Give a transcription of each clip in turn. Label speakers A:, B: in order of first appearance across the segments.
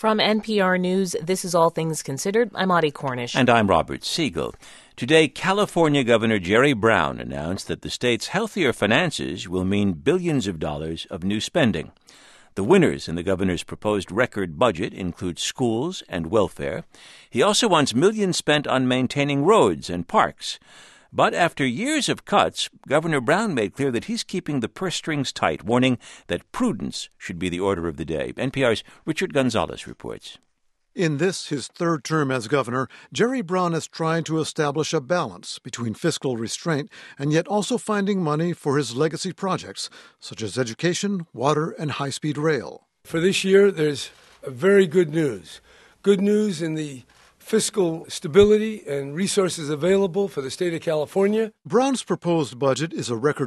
A: From NPR News, this is All Things Considered. I'm Audie Cornish.
B: And I'm Robert Siegel. Today, California Governor Jerry Brown announced that the state's healthier finances will mean billions of dollars of new spending. The winners in the governor's proposed record budget include schools and welfare. He also wants millions spent on maintaining roads and parks. But after years of cuts, Governor Brown made clear that he's keeping the purse strings tight, warning that prudence should be the order of the day. NPR's Richard Gonzalez reports.
C: In this, his third term as governor, Jerry Brown has tried to establish a balance between fiscal restraint and yet also finding money for his legacy projects, such as education, water, and high-speed rail.
D: For this year, there's very good news. Good news in the fiscal stability and resources available for the state of California.
C: Brown's proposed budget is a record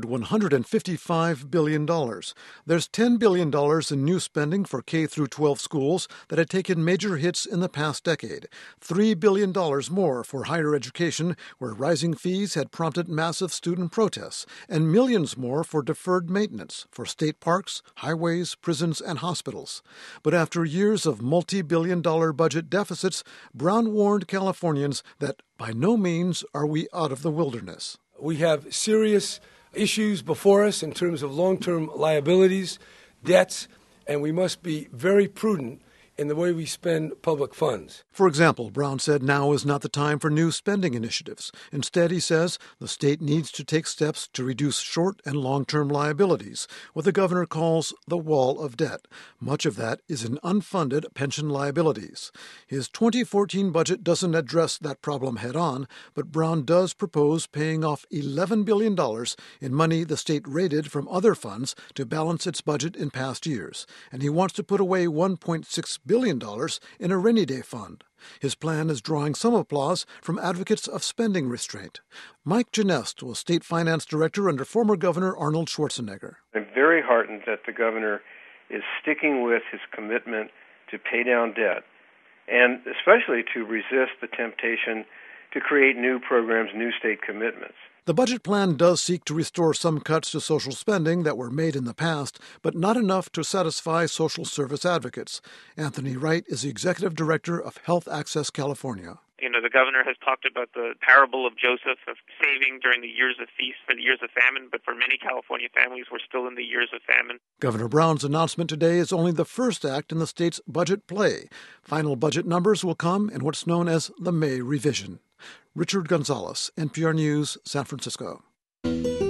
C: $155 billion. There's $10 billion in new spending for K-12 schools that had taken major hits in the past decade, $3 billion more for higher education, where rising fees had prompted massive student protests, and millions more for deferred maintenance for state parks, highways, prisons, and hospitals. But after years of multi-billion-dollar budget deficits, Brown warned Californians that by no means are we out of the wilderness.
D: We have serious issues before us in terms of long-term liabilities, debts, and we must be very prudent in the way we spend public funds.
C: For example, Brown said now is not the time for new spending initiatives. Instead, he says, the state needs to take steps to reduce short and long-term liabilities, what the governor calls the wall of debt. Much of that is in unfunded pension liabilities. His 2014 budget doesn't address that problem head-on, but Brown does propose paying off $11 billion in money the state raided from other funds to balance its budget in past years. And he wants to put away $1.6 billion in a rainy day fund. His plan is drawing some applause from advocates of spending restraint. Mike Genest was state finance director under former Governor Arnold Schwarzenegger.
E: I'm very heartened that the governor is sticking with his commitment to pay down debt, and especially to resist the temptation to create new programs, new state commitments.
C: The budget plan does seek to restore some cuts to social spending that were made in the past, but not enough to satisfy social service advocates. Anthony Wright is the executive director of Health Access California.
F: The governor has talked about the parable of Joseph, of saving during the years of feast for the years of famine, but for many California families, we're still in the years of famine.
C: Governor Brown's announcement today is only the first act in the state's budget play. Final budget numbers will come in what's known as the May revision. Richard Gonzalez, NPR News, San Francisco.